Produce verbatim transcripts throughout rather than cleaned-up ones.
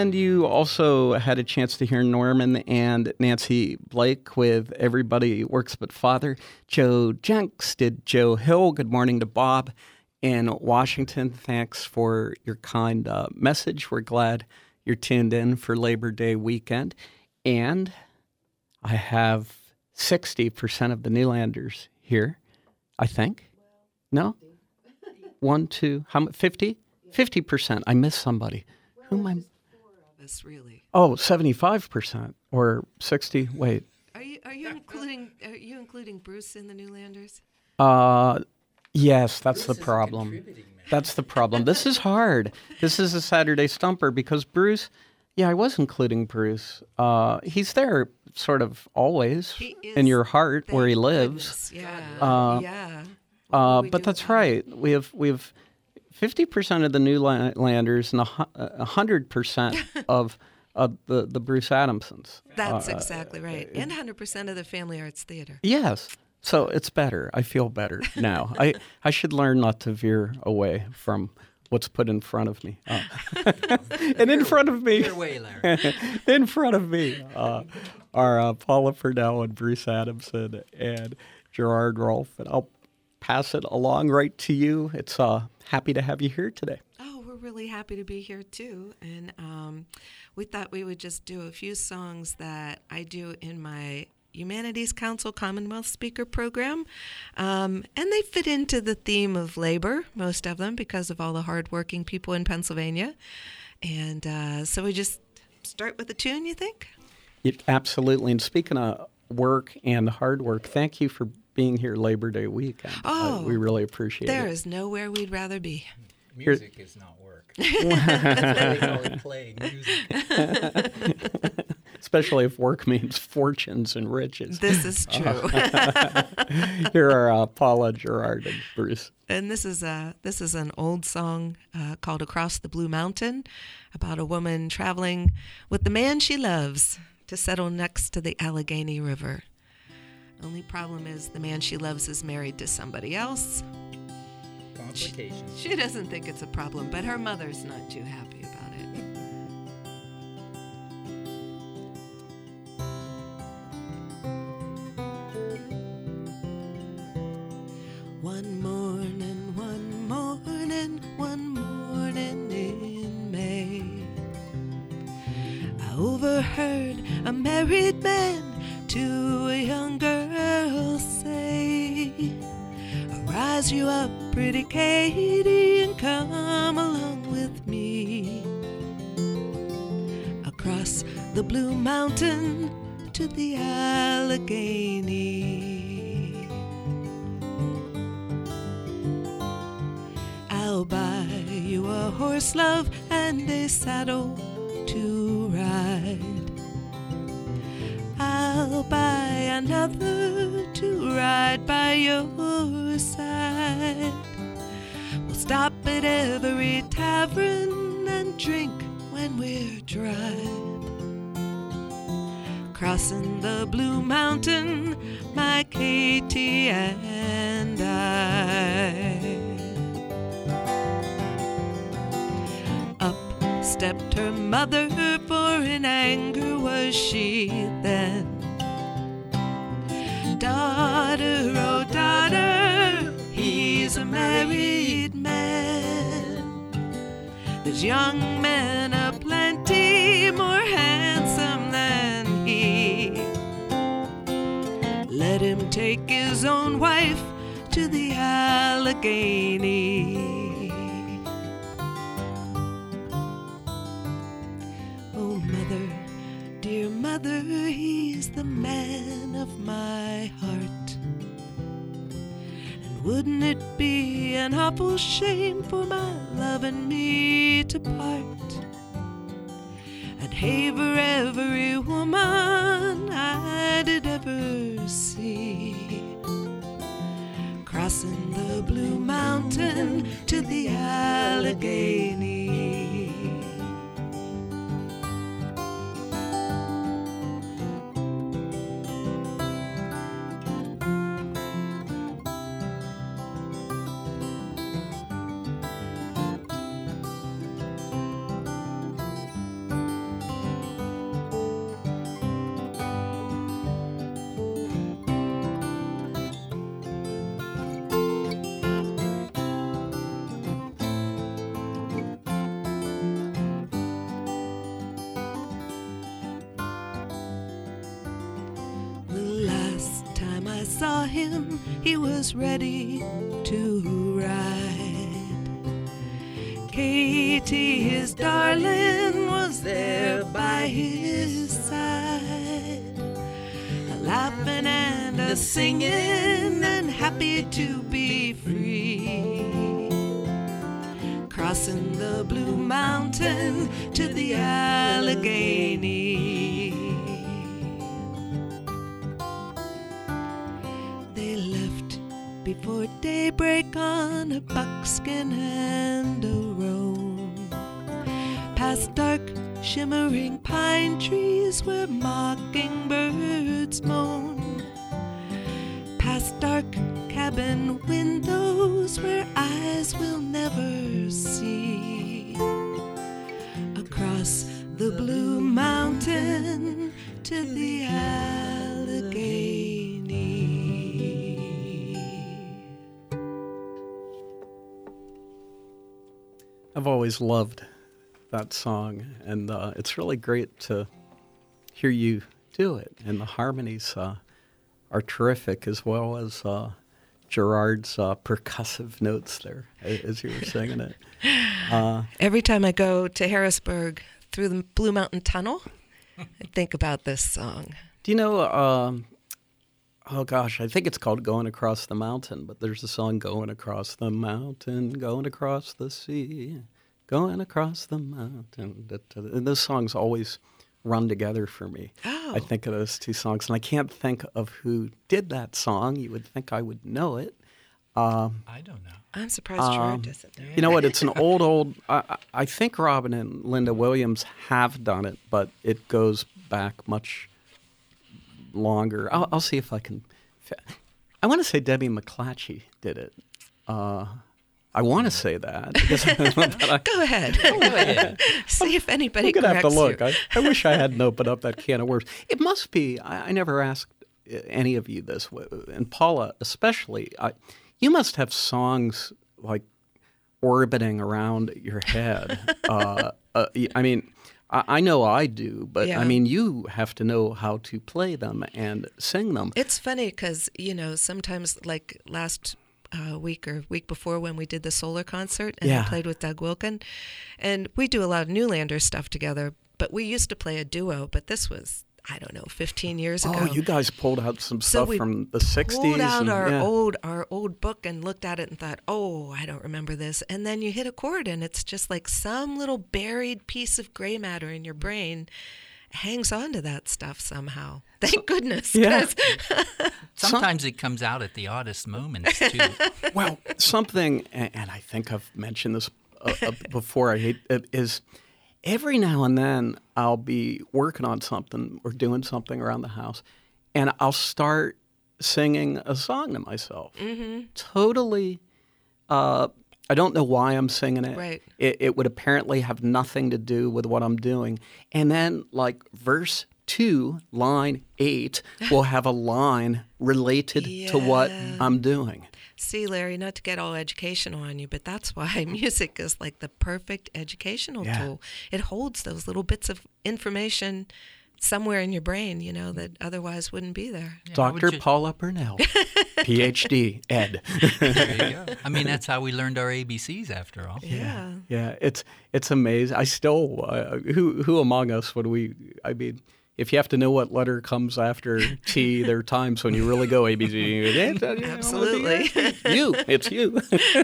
And you also had a chance to hear Norman and Nancy Blake with Everybody Works But Father. Joe Jenks did Joe Hill. Good morning to Bob in Washington. Thanks for your kind uh, message. We're glad you're tuned in for Labor Day weekend. And I have sixty percent of the Newlanders here, I think. No? One, two, how much? fifty? fifty percent. I missed somebody. Who am I? Us really. Oh, seventy-five percent or sixty. Wait. Are you are you including are you including Bruce in the Newlanders? Uh, yes, that's Bruce the is problem. contributing, man. That's the problem. This is hard. This is a Saturday stumper because Bruce, yeah, I was including Bruce. Uh, he's there sort of always He is, in your heart where he thank lives. goodness. Yeah. Uh, yeah. What Uh, will we but do that's about it? right. We have we have fifty percent of the Newlanders and a hu- a hundred percent of of the the Bruce Adamsons. That's Uh, exactly right. And one hundred percent of the Family Arts Theater. Yes. So it's better. I feel better now. I, I should learn not to veer away from what's put in front of me. Uh, and in front of me, Your way, Larry. in front of me uh, are uh, Paula Purnell and Bruce Adamson and Gerard Rolfe. And I'll pass it along right to you. It's uh, happy to have you here today. Oh, we're really happy to be here too. And um, we thought we would just do a few songs that I do in my Humanities Council Commonwealth Speaker Program. Um, and they fit into the theme of labor, most of them, because of all the hardworking people in Pennsylvania. And uh, so we just start with a tune, you think? It, absolutely. And speaking of work and hard work, thank you for being here Labor Day weekend. Uh, Oh, we really appreciate There it. is nowhere we'd rather be. Music is not work. That's why they call it playing music. Especially if work means fortunes and riches. This is true. Here are uh, Paula, Gerard, and Bruce. And this is a this is an old song uh, called "Across the Blue Mountain," about a woman traveling with the man she loves to settle next to the Allegheny River. Only problem is the man she loves is married to somebody else. Complications. She doesn't think it's a problem, but her mother's not too happy about it. One morning, one morning, one morning in May, I overheard a married man to a young girl say, "Rise you up, pretty Katie, and come along with me across the Blue Mountain to the Allegheny. I'll buy you a horse, love, and a saddle to ride. I'll buy another to ride by your side. We'll stop at every tavern and drink when we're dry. Crossing the Blue Mountain, my Katie and I." Up stepped her mother, for in anger was she then. "Daughter, oh daughter, he's a married man. There's young men aplenty more handsome than he. Let him take his own wife to the Allegheny." Oh mother, dear mother, he's the man of my heart. And wouldn't it be an awful shame for my love and me to part? I'd hate for every woman I did ever see, crossing the Blue Mountain to the Allegheny. saw him, he was ready to ride. Katie, his darling, was there by his side, a laughing and a singing and happy to be free, crossing the Blue Mountain to the Allegheny. They left before daybreak on a buckskin and a roan, past dark shimmering pine trees where mockingbirds moan, past dark cabin windows where eyes will never see, across the Blue Mountain to the Allegheny. I've always loved that song, and uh, it's really great to hear you do it, and the harmonies uh, are terrific, as well as uh, Gerard's uh, percussive notes there as you were singing it. Uh, Every time I go to Harrisburg through the Blue Mountain Tunnel, I think about this song. do you know, um, oh gosh, I think it's called Going Across the Mountain, but there's a song, Going Across the Mountain, Going Across the Sea, Going Across the Mountain. And those songs always run together for me. Oh. I think of those two songs, and I can't think of who did that song. You would think I would know it. Um, I don't know. I'm surprised Gerard Um, doesn't know. You know what? It's an old, old. I, I think Robin and Linda Williams have done it, but it goes back much longer. I'll, I'll see if I can. I want to say Debbie McClatchy did it. Uh, I want to say that. Because, but I, Go ahead. Go ahead. See if anybody I'm gonna have to corrects look. you. I, I wish I hadn't opened up that can of worms. It must be. I, I never asked any of you this, and Paula especially. I, you must have songs like orbiting around your head. uh, uh, I mean, I, I know I do, but Yeah. I mean, you have to know how to play them and sing them. It's funny because, you know, sometimes like last uh, week or week before when we did the Solar concert and Yeah. I played with Doug Wilkin, and we do a lot of Newlander stuff together, but we used to play a duo, but this was, I don't know, fifteen years ago. Oh, you guys pulled out some So stuff we from the sixties. pulled out and, our yeah. old our old book and looked at it and thought, oh, I don't remember this. And then you hit a chord and it's just like some little buried piece of gray matter in your brain hangs on to that stuff somehow. Thank goodness. Yeah. 'cause- Sometimes it comes out at the oddest moments, too. Well, something, and, and I think I've mentioned this uh, uh, before, I hate it, is every now and then I'll be working on something or doing something around the house, and I'll start singing a song to myself. Mm-hmm. Totally, uh, I don't know why I'm singing it. Right. It. It would apparently have nothing to do with what I'm doing. And then, like, verse two, line eight, will have a line related to what Yeah. I'm doing. See, Larry, not to get all educational on you, but that's why music is like the perfect educational Yeah. tool. It holds those little bits of information somewhere in your brain, you know, that otherwise wouldn't be there. Yeah, I would Doctor ju- Paula Burnell, P H D, Ed. There you go. I mean, that's how we learned our A B Cs, after all. Yeah. Yeah, it's it's amazing. I still, uh, who who among us would we? I mean, if you have to know what letter comes after T, there are times when you really go A B C. Absolutely. You, it's you.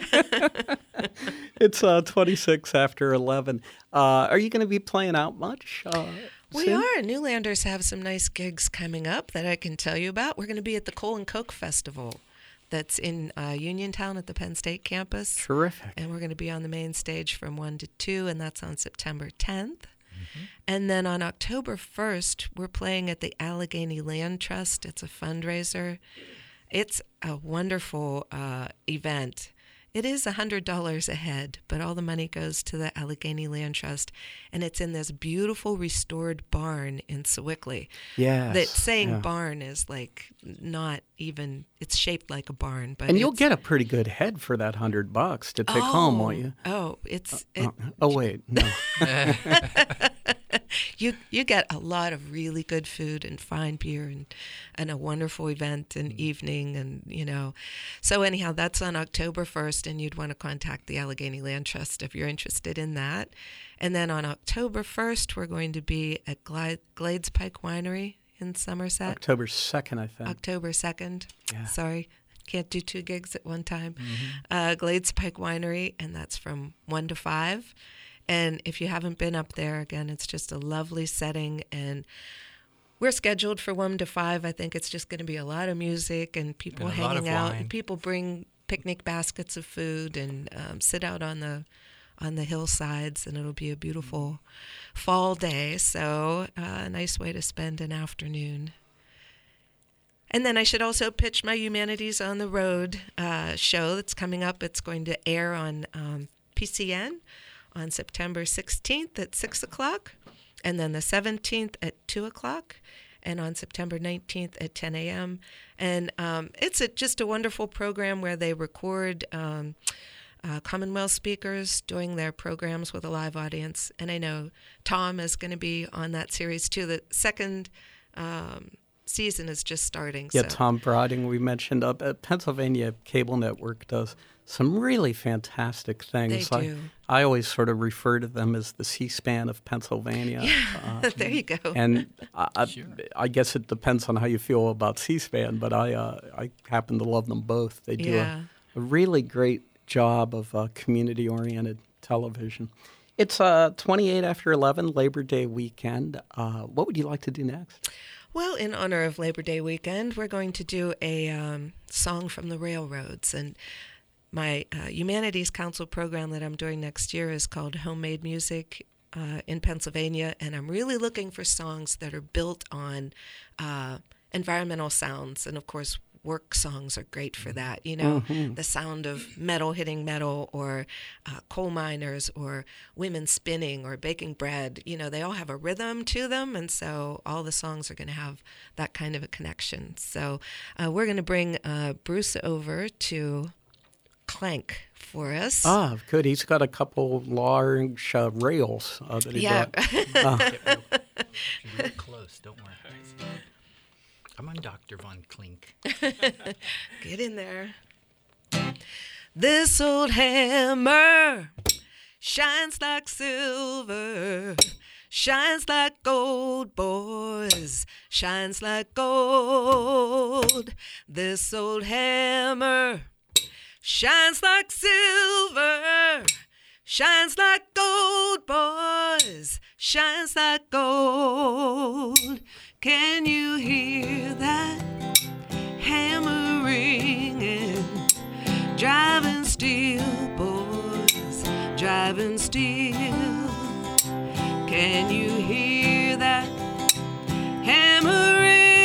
It's uh, twenty-six after eleven. Uh, are you going to be playing out much? Uh, We soon? are. Newlanders have some nice gigs coming up that I can tell you about. We're going to be at the Coal and Coke Festival that's in uh, Uniontown at the Penn State campus. Terrific. And we're going to be on the main stage from one to two, and that's on September tenth. Mm-hmm. And then on October first, we're playing at the Allegheny Land Trust. It's a fundraiser. It's a wonderful uh, event. It is one hundred dollars a head, but all the money goes to the Allegheny Land Trust, and it's in this beautiful restored barn in Sewickley. Yes. That saying yeah. barn is like not even, it's shaped like a barn. But And you'll it's- get a pretty good head for that hundred bucks to take home, won't you? Oh, it's, it, Uh, oh wait, no. you you get a lot of really good food and fine beer and, and a wonderful event and evening and, you know. So anyhow, that's on October first, and you'd want to contact the Allegheny Land Trust if you're interested in that. And then on October first, we're going to be at Glade, Glades Pike Winery in Somerset. October second, I think. October second. Yeah. Sorry. Can't do two gigs at one time. Mm-hmm. Uh, Glades Pike Winery, and that's from one to five. And if you haven't been up there, again, it's just a lovely setting. And we're scheduled for one to five. I think it's just going to be a lot of music and people And a lot hanging of out. wine. And people bring picnic baskets of food and um, sit out on the on the hillsides, and it'll be a beautiful fall day. So uh, a nice way to spend an afternoon. And then I should also pitch my Humanities on the Road uh, show that's coming up. It's going to air on um, P C N on September sixteenth at six o'clock, and then the seventeenth at two o'clock, and on September nineteenth at ten a.m. And um, it's a, just a wonderful program where they record um, uh, Commonwealth speakers doing their programs with a live audience. And I know Tom is going to be on that series too. The second um, season is just starting. Yeah, so. Tom Broading, we mentioned up at Pennsylvania Cable Network does some really fantastic things. They I, do. I always sort of refer to them as the C-SPAN of Pennsylvania. Yeah, Uh, there you go. and I, I, Sure. I guess it depends on how you feel about C-SPAN, but I uh, I happen to love them both. They do Yeah. a, a really great job of uh, community-oriented television. It's uh, twenty-eight after eleven, Labor Day weekend. Uh, what would you like to do next? Well, in honor of Labor Day weekend, we're going to do a um, song from the railroads. And my uh, Humanities Council program that I'm doing next year is called Homemade Music uh, in Pennsylvania. And I'm really looking for songs that are built on uh, environmental sounds. And, of course, work songs are great for that. You know, Mhm. the sound of metal hitting metal, or uh, coal miners, or women spinning, or baking bread. You know, they all have a rhythm to them, and so all the songs are going to have that kind of a connection. So uh, we're going to bring uh, Bruce over to clank for us. Ah, good. He's got a couple large uh, rails uh, that he Yeah. brought. Uh, Get real, real close, don't worry. Come on, Doctor Von Klink. Get in there. This old hammer shines like silver, shines like gold, boys, shines like gold. This old hammer shines like silver, shines like gold, boys, shines like gold. Can you hear that hammer ringing? Driving steel, boys, driving steel. Can you hear that hammer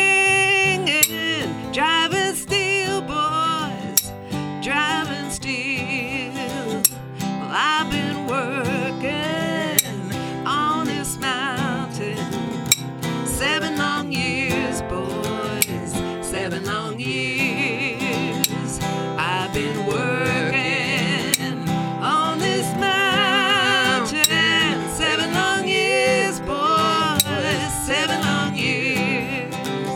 ringing? Driving steel, boys, driving steel. Well, I've been working on this mountain seven long years, boys, seven long years. I've been working on this mountain seven long years, boys, seven long years.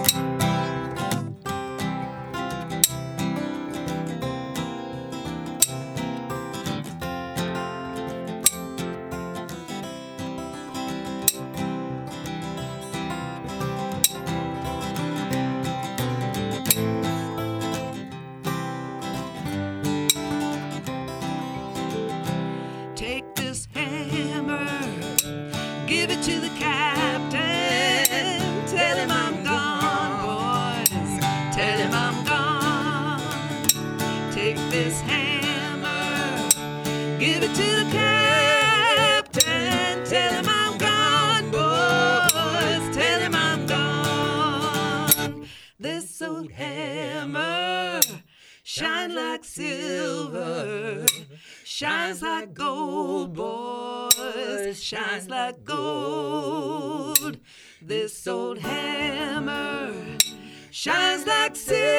Take this hammer, give it to the captain. Tell him I'm gone, boys. Tell him I'm gone. Take this hammer, give it to the captain. Tell him I'm gone, boys. Tell him I'm gone. This old hammer shine like silver, shines like gold, boys, shines like gold. This old hammer shines like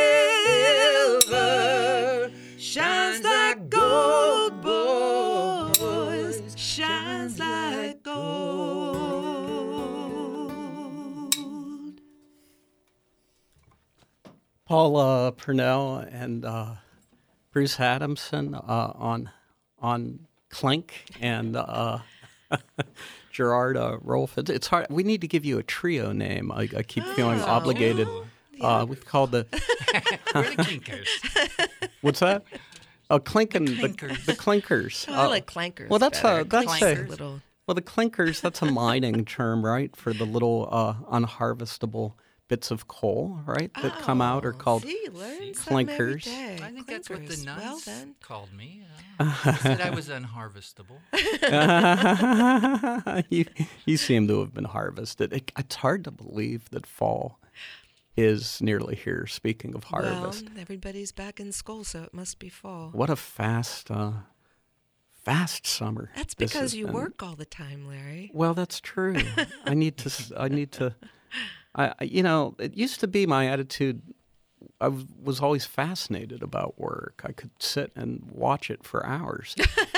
silver, shines like gold, boys, shines like gold. Paula Purnell and uh, Bruce Adamson uh, on on Clink and uh, Gerard uh, Rolfe. It's, it's hard. We need to give you a trio name. I, I keep feeling Oh. obligated. Uh, we've called the We're the Kinkers. what's that? Oh, Clink and the, Clinkers. the Clinkers. Oh, I Uh, like clankers. well, that's better. a- that's Clankers a- are little. Well, the clinkers, that's a mining term, right? For the little uh, unharvestable bits of coal, right? That come out are Oh, called see, learn See? something every clinkers. day. I think that's what the Clinkers. nuns Well then. called me. Uh, they said I was unharvestable. you, you seem to have been harvested. It, it's hard to believe that fall is nearly here, speaking of harvest. Well, everybody's back in school, so it must be fall. What a fast, uh, fast summer. That's this because has you been. work all the time, Larry. Well, that's true. I need to. s- I need to. I. I- You know, it used to be my attitude. I was, was always fascinated about work. I could sit and watch it for hours.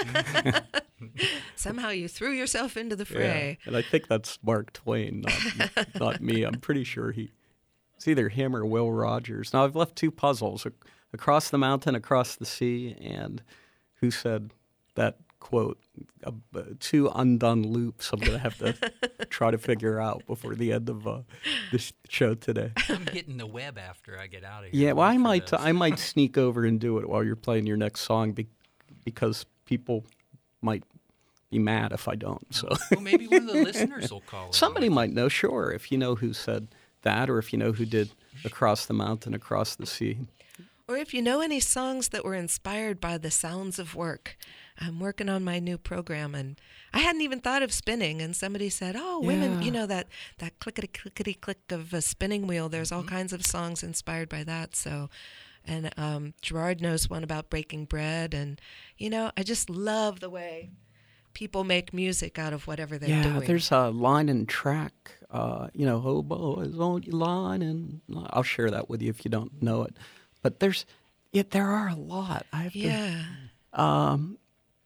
Somehow you threw yourself into the fray. And I think that's Mark Twain, not, not me. I'm pretty sure he. It's either him or Will Rogers. Now I've left two puzzles: Ac- across the mountain, across the sea, and who said that quote? Uh, uh, two undone loops. I'm gonna have to try to figure out before the end of uh, this show today. I'm hitting the web after I get out of here. Yeah, well, I for might, this. I might sneak over and do it while you're playing your next song, be, because people might be mad if I don't. So Well, maybe one of the listeners will call. in. somebody might know, sure, if you know who said that, or if you know who did Across the Mountain, Across the Sea. Or if you know any songs that were inspired by the sounds of work. I'm working on my new program, and I hadn't even thought of spinning. And somebody said, "Oh, women, Yeah. you know that that clickety clickety click of a spinning wheel. There's all kinds of songs inspired by that." So, and um, Gerard knows one about breaking bread, and you know, I just love the way people make music out of whatever they're Yeah, doing. there's a line and track, uh, you know, oh boys, won't you line and I'll share that with you if you don't know it. But there's, yeah, there are a lot. I have yeah. to, um,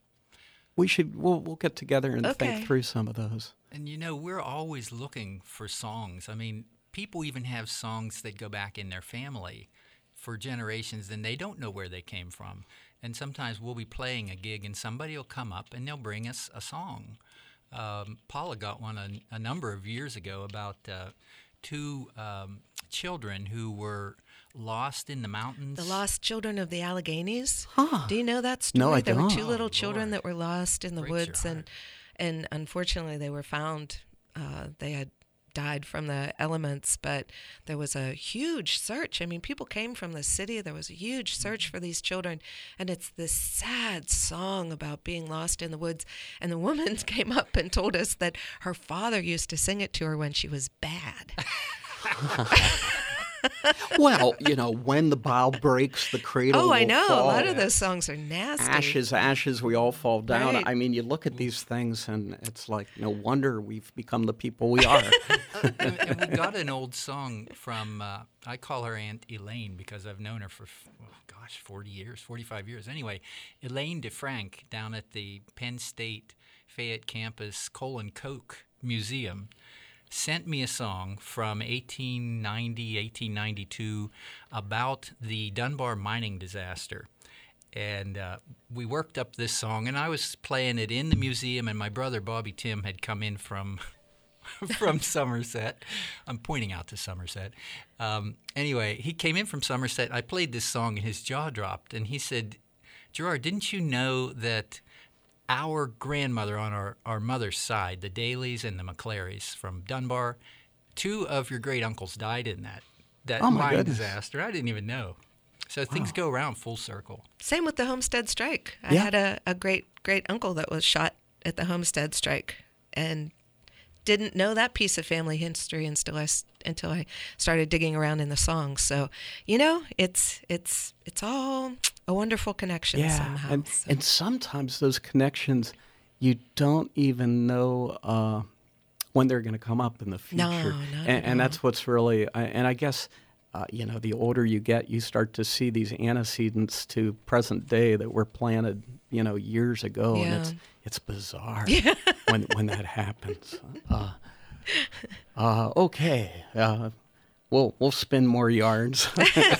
we should, we'll, we'll get together and Okay. think through some of those. And you know, we're always looking for songs. I mean, people even have songs that go back in their family for generations, and they don't know where they came from. And sometimes we'll be playing a gig, and somebody will come up and they'll bring us a song. Um, Paula got one a, a number of years ago about uh, two um, children who were lost in the mountains. The Lost Children of the Alleghenies. Huh. Do you know that story? No, I there were two don't. little Oh, children Lord. that were lost in the Breaks your woods, and heart. and unfortunately they were found. Uh, they had died from the elements, but there was a huge search. I mean, people came from the city. There was a huge search for these children, and it's this sad song about being lost in the woods. And the woman came up and told us that her father used to sing it to her when she was bad. Well, you know, when the bough breaks, the cradle Oh, I will know. fall. A lot of those songs are nasty. Ashes, ashes, we all fall down. Right. I mean, you look at these things and it's like, no wonder we've become the people we are. and, and we got an old song from, uh, I call her Aunt Elaine because I've known her for, oh, gosh, forty years, forty-five years. Anyway, Elaine DeFrank down at the Penn State Fayette campus Coal and Coke Museum sent me a song from eighteen ninety, eighteen ninety-two about the Dunbar mining disaster. And uh, we worked up this song, and I was playing it in the museum, and my brother Bobby Tim had come in from from Somerset. I'm pointing out to Somerset. Um, anyway, he came in from Somerset. I played this song, and his jaw dropped, and he said, "Gerard, didn't you know that our grandmother on our, our mother's side, the Dailies and the McClarys from Dunbar, two of your great uncles died in that that Oh, my mine goodness. disaster. I didn't even know." So things go around full circle. Same with the Homestead Strike. I Yeah. had a, a great great uncle that was shot at the Homestead Strike, and didn't know that piece of family history until I s- until I started digging around in the songs. So, you know, it's it's it's all a wonderful connection Yeah, somehow. and, So- and sometimes those connections, you don't even know uh, when they're going to come up in the future. No, not and, at and all. that's what's really, I- and I guess, uh, you know, the older you get, you start to see these antecedents to present day that were planted, you know, years ago, and Yeah. it's it's bizarre when when that happens. Uh, uh, okay. Uh, we'll we'll spin more yarns.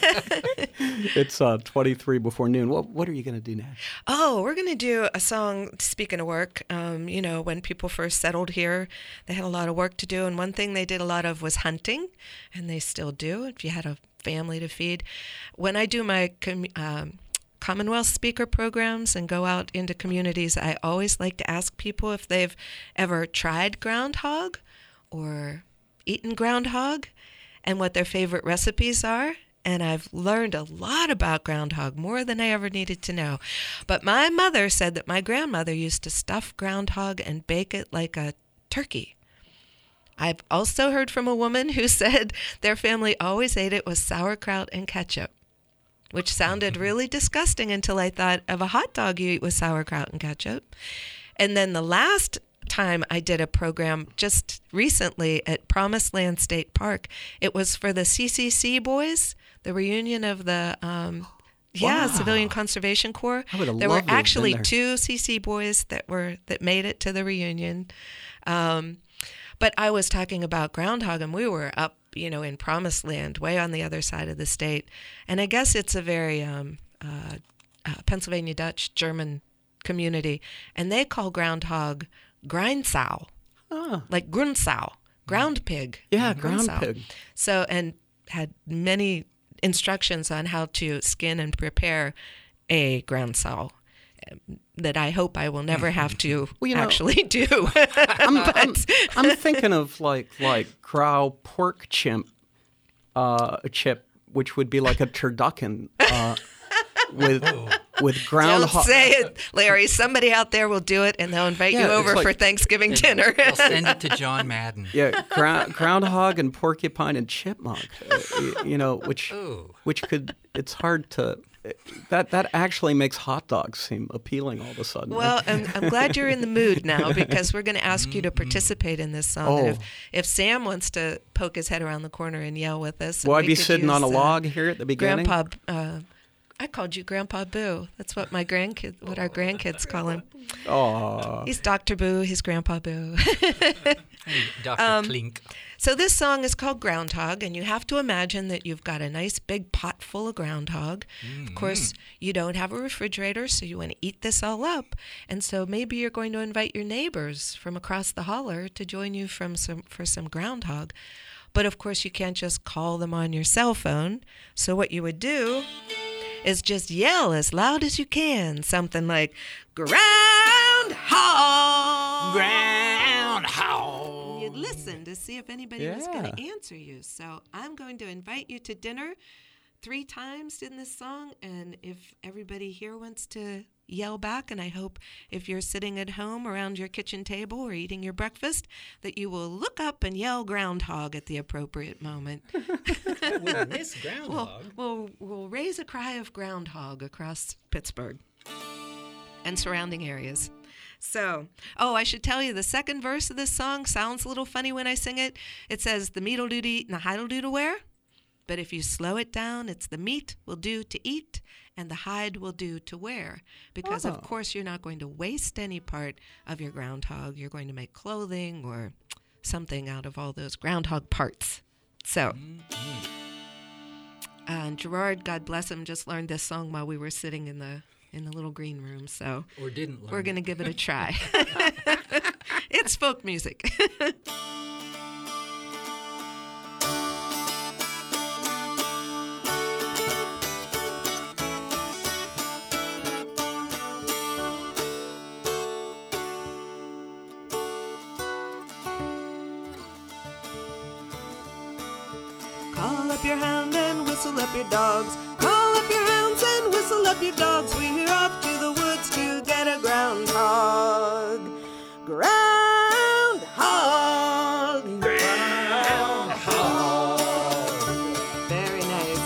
It's uh, twenty-three before noon. What what are you going to do next? Oh, we're going to do a song, speaking of work, um, you know, when people first settled here, they had a lot of work to do. And one thing they did a lot of was hunting, and they still do if you had a family to feed. When I do my com- um, Commonwealth speaker programs and go out into communities, I always like to ask people if they've ever tried groundhog or eaten groundhog and what their favorite recipes are. And I've learned a lot about groundhog, more than I ever needed to know. But my mother said that my grandmother used to stuff groundhog and bake it like a turkey. I've also heard from a woman who said their family always ate it with sauerkraut and ketchup, which sounded really disgusting until I thought of a hot dog you eat with sauerkraut and ketchup. And then the last time I did a program just recently at Promised Land State Park, it was for the C C C boys, the reunion of the um, yeah Wow. Civilian Conservation Corps. I would have There were loved to have been actually there. two C C boys that were that made it to the reunion. Um, but I was talking about groundhog, and we were up, you know, in Promised Land, way on the other side of the state. And I guess it's a very um, uh, uh, Pennsylvania Dutch German community, and they call groundhog Grindsau, Oh, like Grundsau, ground pig. yeah, ground Grundsau. pig. So, and had many instructions on how to skin and prepare a Grundsau um, that I hope I will never have to Well, you know, actually do. I'm, I'm, I'm thinking of like like crow pork chimp, uh, a chip, which would be like a turducken uh, with with Don't groundhog. say it, Larry. Somebody out there will do it, and they'll invite Yeah, you it's over like- for Thanksgiving dinner. I'll send it to John Madden. Yeah, ground, groundhog and porcupine and chipmunk. uh, you, you know, which Ooh. which could it's hard to. That that actually makes hot dogs seem appealing all of a sudden. Well, I'm, I'm glad you're in the mood now, because we're going to ask you to participate in this song. Oh. And if, if Sam wants to poke his head around the corner and yell with us, will I we be could sitting on a use, uh, log here at the beginning? Grandpa, uh, I called you Grandpa Boo. That's what my grandkid, what our grandkids call him. Aw. He's Doctor Boo. He's Grandpa Boo. Hey, Doctor Um, Klink. So this song is called Groundhog, and you have to imagine that you've got a nice big pot full of groundhog. Of course, you don't have a refrigerator, so you want to eat this all up. And so maybe you're going to invite your neighbors from across the holler to join you from some for some groundhog. But of course, you can't just call them on your cell phone. So what you would do is just yell as loud as you can, something like groundhog. Groundhog. You'd listen to see if anybody was going Yeah. to answer you. So I'm going to invite you to dinner three times in this song, and if everybody here wants to yell back, and I hope if you're sitting at home around your kitchen table or eating your breakfast, that you will look up and yell groundhog at the appropriate moment. With this We'll, groundhog. we'll, we'll raise a cry of groundhog across Pittsburgh and surrounding areas. So, oh, I should tell you, the second verse of this song sounds a little funny when I sing it. It says, the meat'll do to eat and the hide'll do to wear. But if you slow it down, it's the meat will do to eat and the hide will do to wear. Because, Oh. of course, you're not going to waste any part of your groundhog. You're going to make clothing or something out of all those groundhog parts. So, and Gerard, God bless him, just learned this song while we were sitting in the in the little green room. So Or didn't learn. we're going to give it a try. It's folk music. Call up your hound and whistle up your dogs. Call up your hounds and whistle up your dogs. We're off to the woods to get a groundhog. Groundhog. Groundhog. Very nice.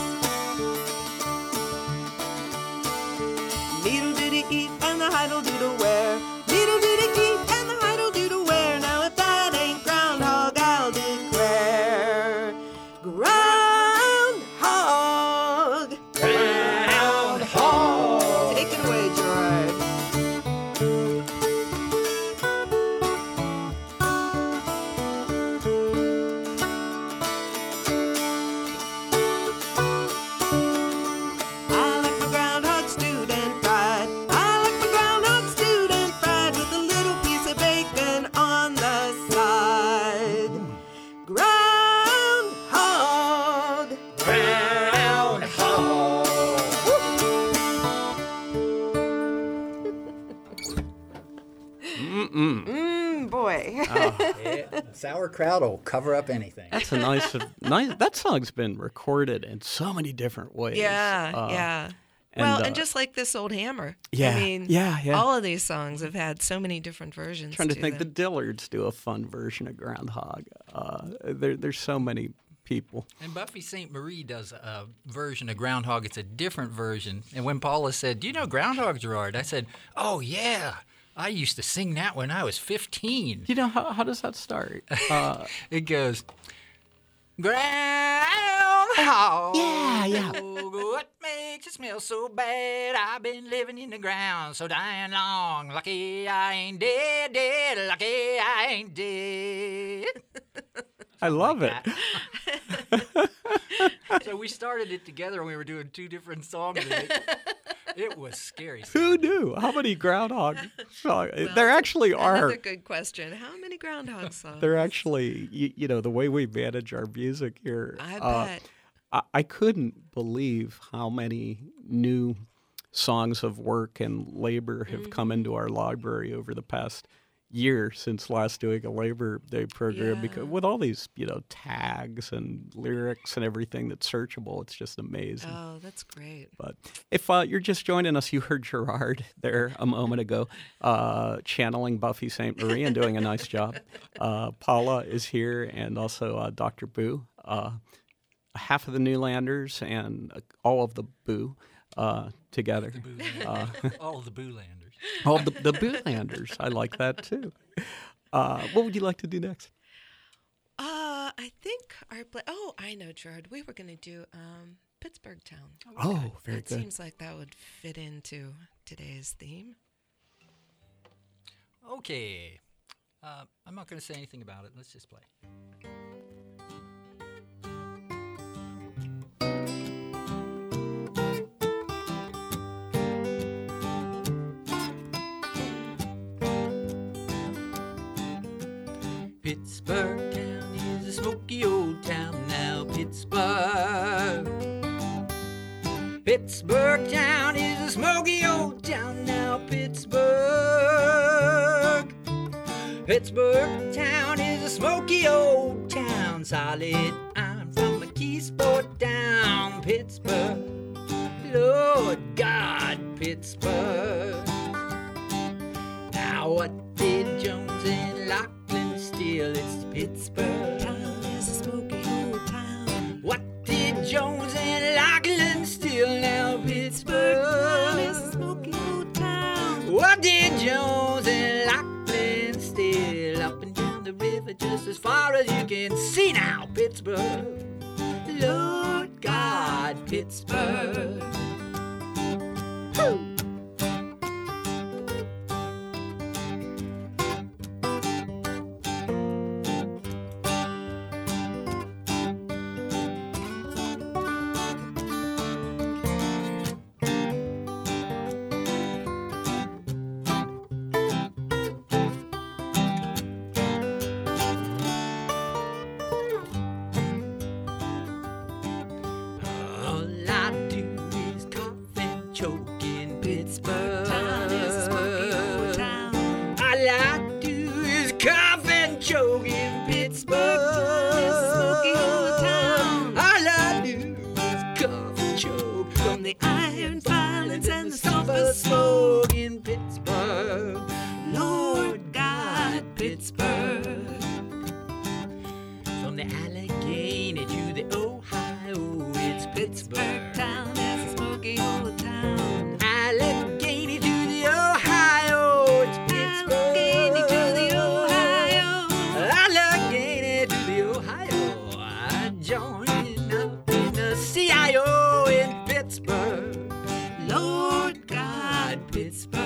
Meat'll do to eat and the hide'll do to wear. Meat'll do to eat and the hide'll do to wear. Now if that ain't groundhog, I'll declare. Groundhog. Groundhog. Take it away, Gerard. Sauerkraut will cover up anything. That's a nice, nice. That song's been recorded in so many different ways. Yeah, Uh, yeah. and, well, uh, and just like this old hammer. Yeah, I mean, yeah, yeah. all of these songs have had so many different versions. Trying to to think, the them. Dillards do a fun version of Groundhog. Uh, there, there's so many people. And Buffy Saint Marie does a version of Groundhog. It's a different version. And when Paula said, "Do you know Groundhog, Gerard?" I said, "Oh, yeah. I used to sing that when I was fifteen." You know, how, how does that start? Uh, It goes, Groundhog. yeah, yeah. What makes it smell so bad? I've been living in the ground so dying long. Lucky I ain't dead, dead. Lucky I ain't dead. I love it. So we started it together and we were doing two different songs. And it, it was scary. Who knew? How many Groundhog songs? Well, there actually are. Another good question. How many Groundhog songs? There actually, you, you know, the way we manage our music here. I uh, bet. I, I couldn't believe how many new songs of work and labor have come Mm-hmm. into our library over the past year since last doing a Labor Day program. Yeah. Because with all these, you know, tags and lyrics and everything that's searchable, it's just amazing. Oh, that's great. But if uh, you're just joining us, you heard Gerard there a moment ago uh, channeling Buffy Saint Marie and doing a nice job. Uh, Paula is here, and also uh, Doctor Boo. Uh, half of the Newlanders and uh, all of the Boo uh, together. Uh, All of the Boolanders. all of the, the Boolanders. I like that too. Uh, what would you like to do next? Uh, I think our play. Oh, I know, Gerard. We were going to do um, Pittsburgh Town. Oh, very It good. seems like that would fit into today's theme. Okay. Uh, I'm not going to say anything about it. Let's just play. Pittsburgh town is a smoky old town now, Pittsburgh. Pittsburgh town is a smoky old town now, Pittsburgh. Pittsburgh town is a smoky old town, solid. I'm from a Keysport down, Pittsburgh. Lord God, Pittsburgh. Now what did Jones and Lachlan steal? It's Pittsburgh. Town is a smoky old town. What did Jones and Lachlan steal now? Pittsburgh. Town is a smoky old town. What did Jones and Lachlan steal? Up and down the river just as far as you can see now, Pittsburgh. Lord God, Pittsburgh. Woo! All I do is cough and choke in Pittsburgh. Town is a smoky old town. All I do is cough and choke in Pittsburgh. Town is a smoky old town. All I do is cough and choke from the Iron filings and the sulfur sulfur smoke. smoke in Pittsburgh. Lord God, Pittsburgh. From the Allegheny to the Ohio, it's Pittsburgh. Town is a smoky old town. Allegheny to the Ohio, it's Pittsburgh. Allegheny to the Ohio. Allegheny to the Ohio. I joined up in the C I O in Pittsburgh. Lord God, Pittsburgh.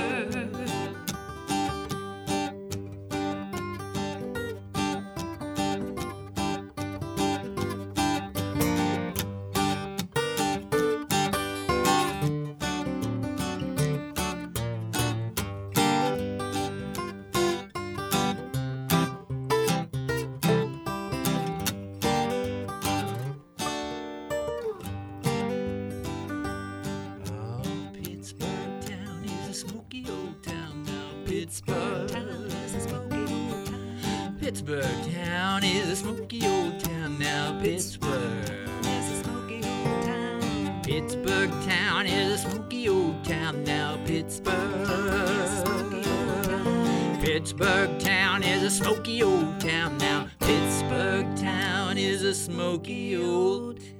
Oh, Pittsburgh town is a smoky old town now. Pittsburgh. Town is a smoky old town. Pittsburgh town is a smoky old town now. Pittsburgh is a smoky old town. Pittsburgh town is a smoky old town now. Pittsburgh. Pittsburgh town is a smoky old town now. Pittsburgh town is a smoky old town.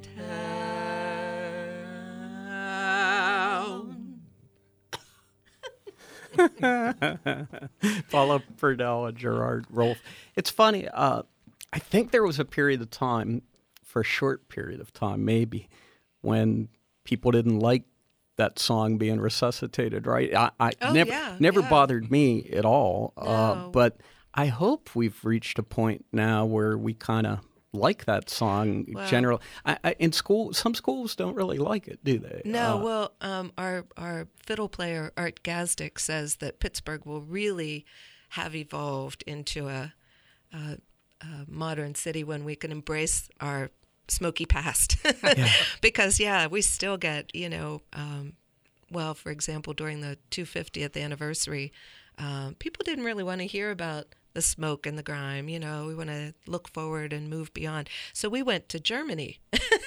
Paula Purdell and Gerard Rolfe. It's funny. Uh, I think there was a period of time, for a short period of time, maybe, when people didn't like that song being resuscitated. Right? I, I Oh, never yeah, never yeah. bothered me at all. Uh, No. but I hope we've reached a point now where we kind of like that song. Well- general. I, I, in school, some schools don't really like it, do they? No, Uh, well, um, our our fiddle player Art Gazdick says that Pittsburgh will really have evolved into a, a, a modern city when we can embrace our smoky past. Because yeah, we still get you know, um, well, for example, during the two hundred fiftieth anniversary, um, people didn't really want to hear about the smoke and the grime. You know, we want to look forward and move beyond. So we went to Germany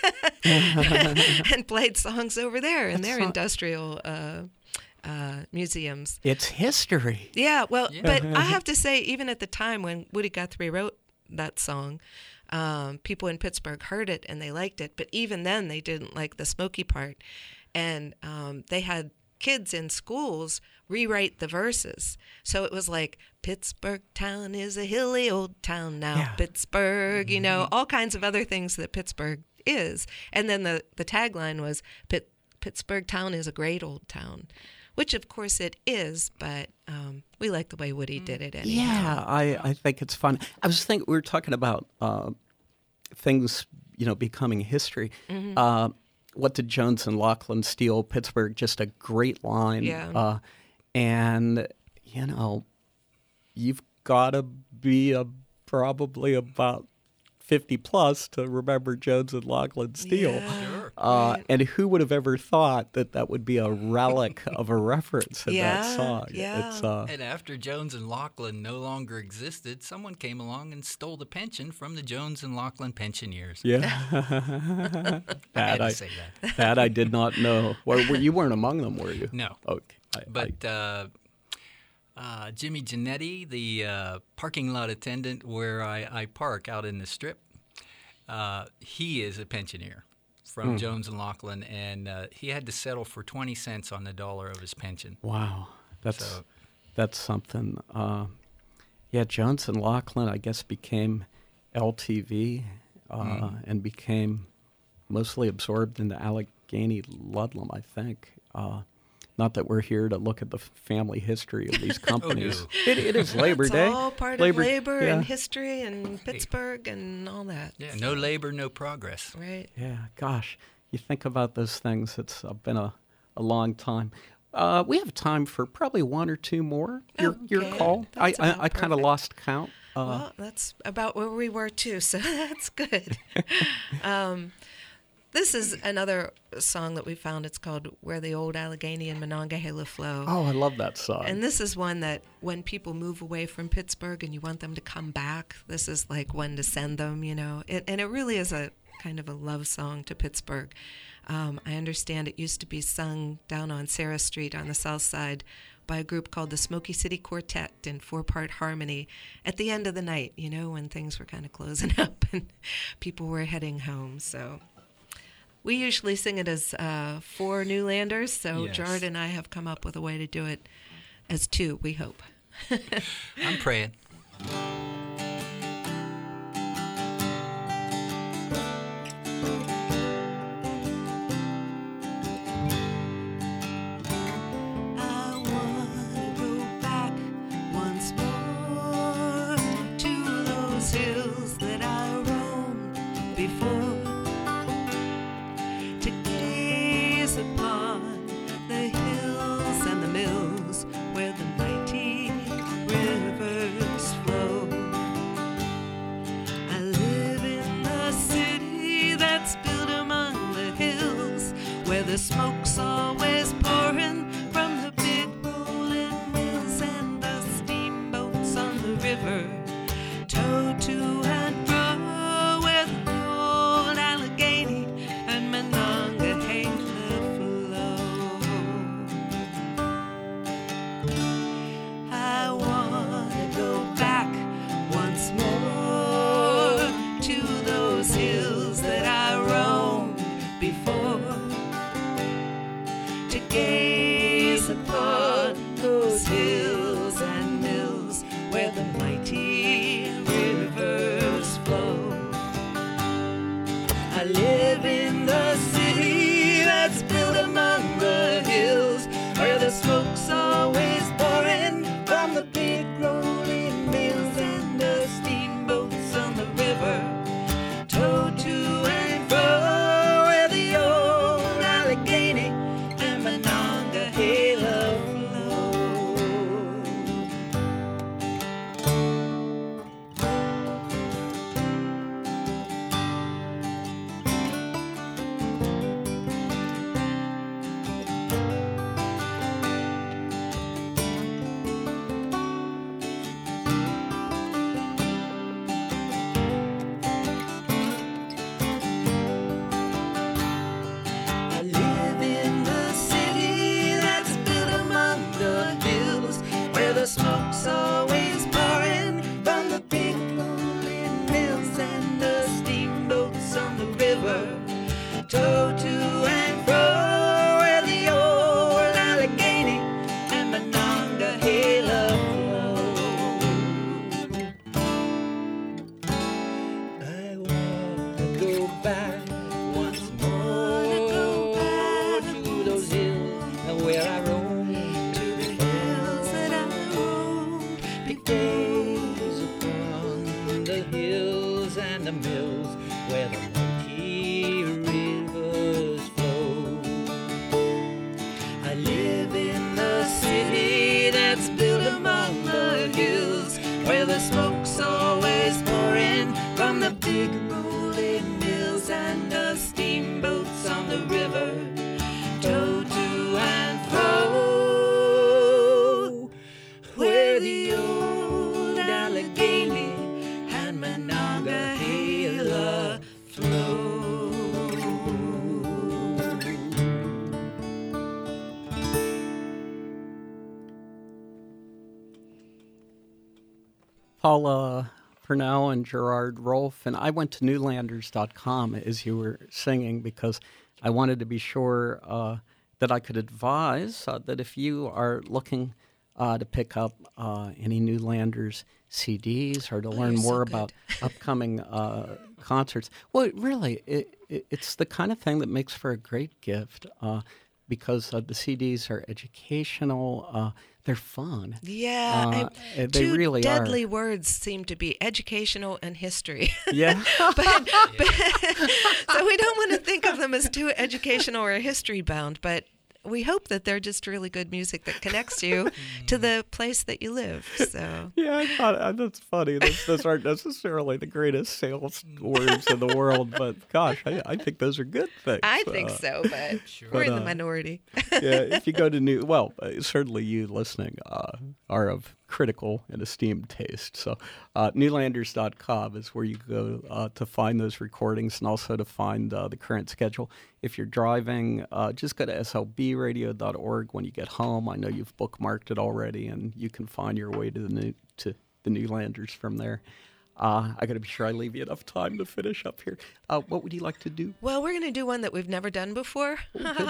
and played songs over there in their so- industrial uh, uh, museums. It's history. Yeah, well, Yeah. but I have to say, even at the time when Woody Guthrie wrote that song, um, people in Pittsburgh heard it and they liked it. But even then, they didn't like the smoky part. And um, they had kids in schools rewrite the verses. So it was like, Pittsburgh town is a hilly old town now. Yeah. Pittsburgh, you know, all kinds of other things that Pittsburgh is. And then the, the tagline was, Pitt, Pittsburgh town is a great old town, which of course it is, but um, we like the way Woody did it anyhow. Yeah, I, I think it's fun. I was thinking, we were talking about uh, things, you know, becoming history. Mm-hmm. Uh, what did Jones and Laughlin steal? Pittsburgh, just a great line. Yeah. Uh, and, you know, you've got to be a, probably about fifty plus to remember Jones and Laughlin steal. Yeah. Sure. Uh, Right. And who would have ever thought that that would be a relic of a reference in Yeah, that song? yeah. It's, uh, And after Jones and Laughlin no longer existed, someone came along and stole the pension from the Jones and Laughlin pensioners. yeah. I that had I, to say that. that I did not know. Were, were you weren't among them, were you? No. Okay. I, But uh, uh, Jimmy Genetti, the uh, parking lot attendant where I, I park out in the Strip, uh, he is a pensioner from Jones and Laughlin, and uh, he had to settle for twenty cents on the dollar of his pension. I, wow, that's So- that's something. Uh, yeah, Jones and Laughlin, I guess, became L T V uh, Mm. and became mostly absorbed into Allegheny Ludlam, I think. Uh, not that we're here to look at the family history of these companies. no. it, it is Labor It's Day. all part Labor, of labor yeah. and history and Pittsburgh and all that. Yeah, no labor, no progress. Right. Yeah, gosh, you think about those things. It's uh, been a, a long time. Uh, we have time for probably one or two more. Your your Okay, call. I that's I, about I kind of perfect. lost count. Uh, Well, that's about where we were too, so that's good. um, this is another song that we found. It's called "Where the Old Allegheny and Monongahela Flow." oh, I love that song. And this is one that when people move away from Pittsburgh and you want them to come back, this is like when to send them, you know. It, and it really is a kind of a love song to Pittsburgh. Um, I understand it used to be sung down on Sarah Street on the south side by a group called the Smoky City Quartet in four-part harmony at the end of the night, you know, when things were kind of closing up and people were heading home. So we usually sing it as uh, four Newlanders, so Yes. Gerard and I have come up with a way to do it as two, we hope. I'm praying. I wanna go back once more to those hills that I roamed before, to gaze upon the hills and the mills where the mighty rivers flow. I live in the city that's built among the hills, where the smoke's always pouring from the big rolling mills and the steamboats on the river, towing back once more to those hills where I roam, to the hills that I roam, big gaze upon the hills and the mills where the milky rivers flow. I live in the city that's built among the hills, where the smoke's always pouring from the big rolling mills and the steamboats on the river tow to and fro, where the old Allegheny and Monongahela flow. Paula Purnell and Gerard Rolfe, and I went to Newlanders dot com as you were singing because I wanted to be sure uh, that I could advise uh, that if you are looking uh, to pick up uh, any Newlanders C Ds or to Oh, learn you're so more good. about upcoming uh, concerts, well, it really, it, it, it's the kind of thing that makes for a great gift uh, because uh, the C Ds are educational, uh, they're fun. Yeah, Uh, I- they two really are. deadly words seem to be educational and history. Yeah. but, but so we don't want to think of them as too educational or history bound, but we hope that they're just really good music that connects you to the place that you live. So Yeah, I thought uh, that's funny. Those, those aren't necessarily the greatest sales words in the world, but gosh, I, I think those are good things. I think Uh, so, but Sure. we're in But, the uh, minority. yeah, if you go to new, well, uh, certainly you listening uh, are of critical and esteemed taste. So, uh, Newlanders dot com is where you go uh, to find those recordings and also to find uh, the current schedule. If you're driving, uh, just go to S L B radio dot org when you get home. I know you've bookmarked it already, and you can find your way to the new to the Newlanders from there. Uh, I got to be sure I leave you enough time to finish up here. Uh, what would you like to do? Well, we're going to do one that we've never done before,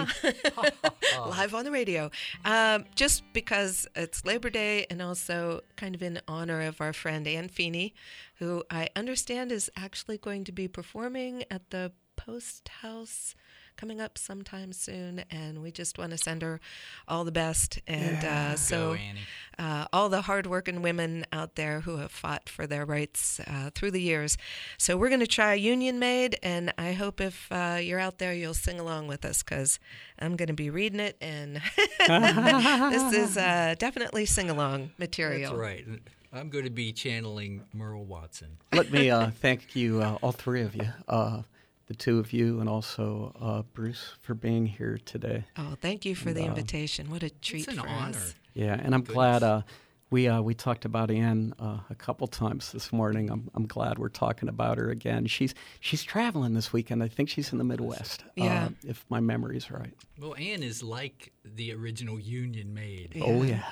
live on the radio, um, just because it's Labor Day and also kind of in honor of our friend Ann Feeney, who I understand is actually going to be performing at the Post House coming up sometime soon, and we just want to send her all the best. And uh, so Go, Annie. uh, all the hardworking women out there who have fought for their rights uh, through the years. So we're going to try Union Maid, and I hope if uh, you're out there, you'll sing along with us, because I'm going to be reading it, and this is uh, definitely sing-along material. That's right. I'm going to be channeling Merle Watson. Let me uh, thank you, uh, all three of you, uh, the two of you, and also uh, Bruce for being here today. Oh, thank you for the invitation. What a treat It's an for honor. us. Yeah, and I'm glad uh, we uh, we talked about Ann uh, a couple times this morning. I'm I'm glad we're talking about her again. She's she's traveling this weekend. I think she's in the Midwest. Yeah. uh, if my memory's right. Well, Anne is like the original Union Maid. Yeah. Oh yeah.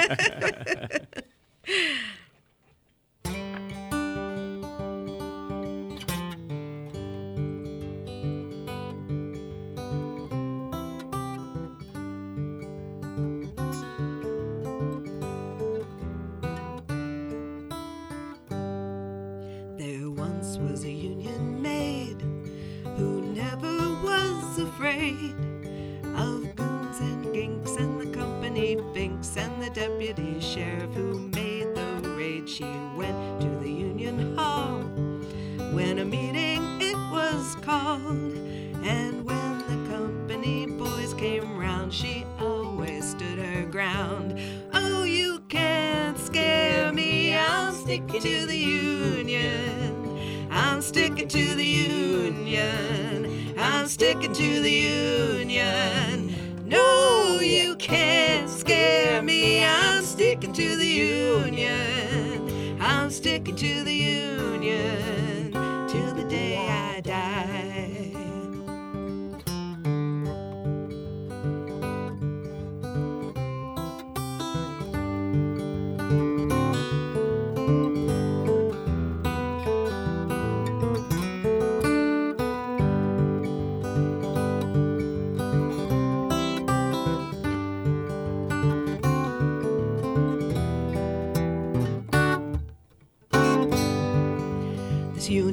There once was a Union maid who never was afraid of goons and ginks and the company finks and the deputy sheriff who made the raid. She went to the Union Hall when a meeting it was called, and when the company boys came round, she always stood her ground. Oh, you can't scare me, I'm sticking to the Union. I'm sticking to the Union. I'm sticking to the Union. No, you can't scare me, I'm sticking to the Union. I'm sticking to the Union till the day I die.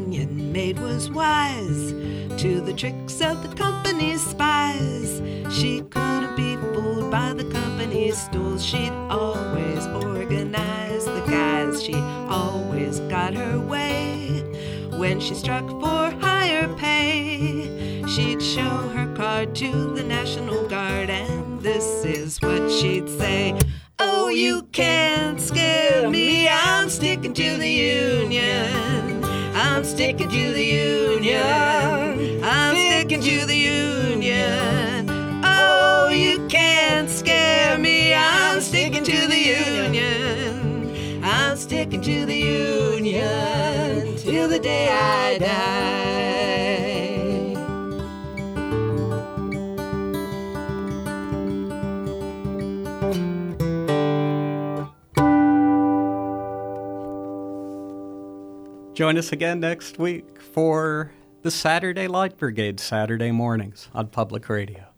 union maid was wise to the tricks of the company's spies. She couldn't be fooled by the company's stools. She'd always organize the guys. She always got her way. When she struck for higher pay, she'd show her card to the National Guard, and this is what she'd say. Oh, you can't scare me, I'm sticking to the Union. I'm sticking to the Union. I'm sticking to the Union. Oh, you can't scare me, I'm sticking to the Union. I'm sticking to the Union till the day I die. Join us again next week for the Saturday Light Brigade, Saturday mornings on Public Radio.